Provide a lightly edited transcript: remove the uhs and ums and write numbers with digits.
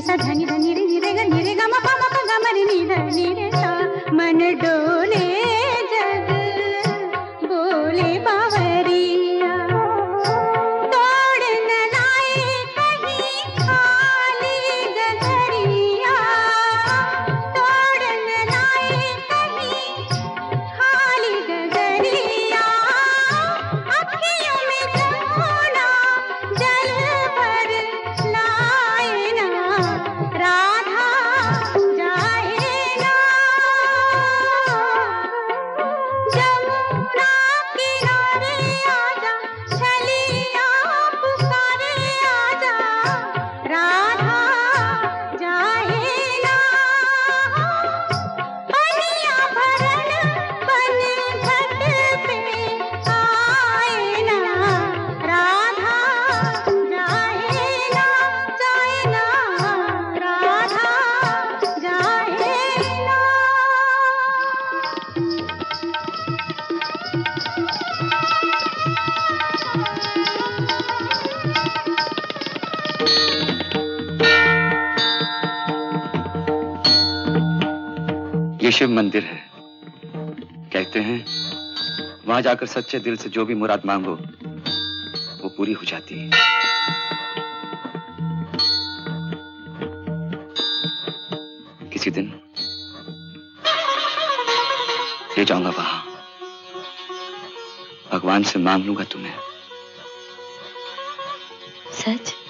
सा धनी धनी रे नी रे ग म प ग म रे नी रे सा मन डोले जग बोले बावरिया तोड़ न लाए कहीं खाली गगरिया तोड़ न लाए कहीं खाली गगरिया अखियों में सोना जल भर लाए ना राधा जाए ना जमुना किनारे आजा छलिया पुकारे आजा राधा जाए ना पनिया भरन बन घट पे आए ना राधा जाए ना राधा जाए ना। ये शिव मंदिर है। कहते हैं वहां जाकर सच्चे दिल से जो भी मुराद मांगो वो पूरी हो जाती है। किसी दिन ले जाऊंगा वहां, भगवान से मांग लूंगा तुम्हें। सच?